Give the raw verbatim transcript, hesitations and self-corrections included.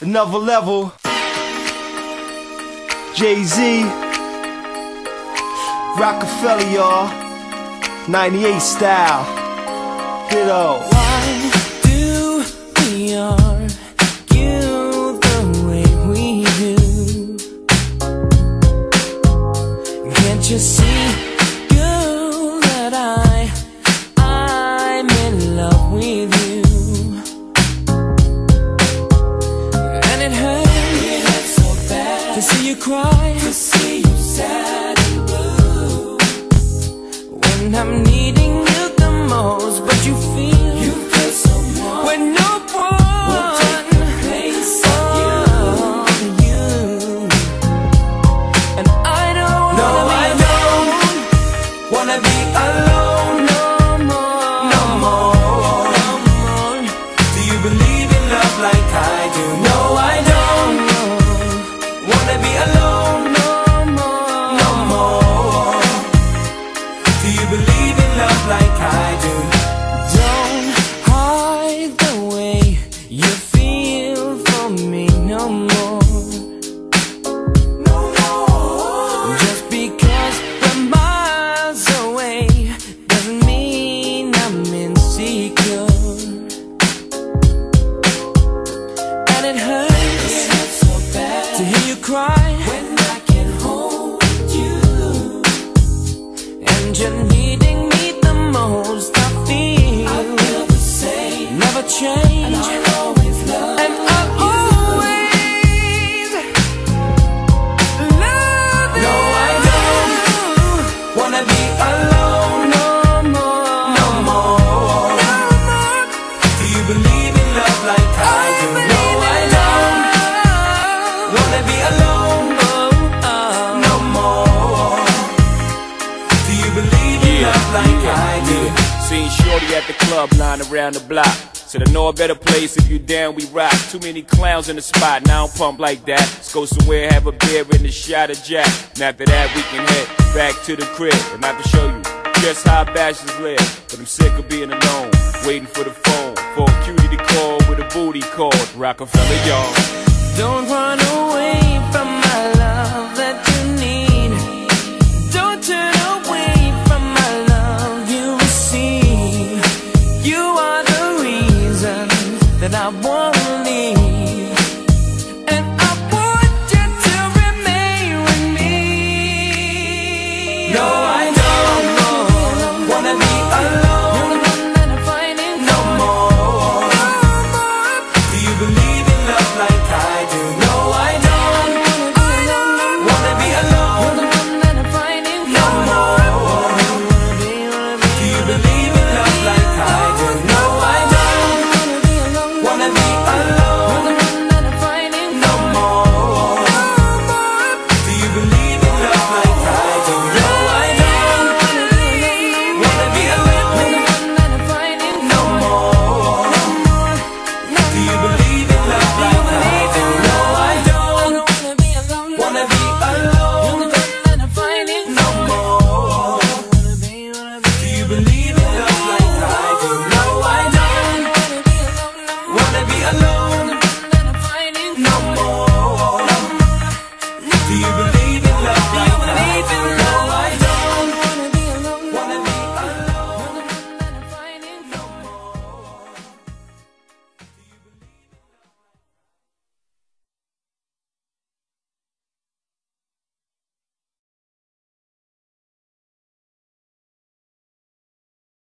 Another level. Jay-Z, Rockefeller, y'all. ninety-eight style. Kiddo. Why do we argue the way we do? Can't you see, girl, that I, I'm in love with you? And it hurts, it hurts so bad to see you cry, to see you sad and blue. When I'm needing you the most, but you feel, you feel someone when no one will take the place of you. you. And I don't no, wanna I don't wanna be alone no more, no more, no more. Do you believe in love like I do? No, I don't wanna be alone no more, no more. Do you believe in love like I do? Don't hide the way you feel for me no more, no more. Just because we're miles away doesn't mean I'm insecure. And it hurts, it hurts so bad to hear you cry when I can't hold you. And you're needing me the most. I feel, I feel the same. Never change. And I'll always love. And I'll always love you. No, I don't wanna be alone no more, no more, no more. Do you believe in love like I, I do? No, I don't wanna be alone no more. Do you believe in love like I do? Seen shorty at the club, line around the block. Said I know a better place, if you down we rock. Too many clowns in the spot, now I don't pump like that. Let's go somewhere, have a beer and a shot of Jack. And after that we can head back to the crib, and I can show you just how bachelors live. But I'm sick of being alone, waiting for the phone, for a cutie to call with a booty called Rockefeller, y'all. Don't run away from my love that you need. Don't turn away from my love you receive. You are the reason that I won't leave, and I want you to remain with me. No, I don't wanna be alone no more. Do you believe in love like I do? No, I don't wanna be alone no more. Do you believe in love like I do? No, I don't wanna be alone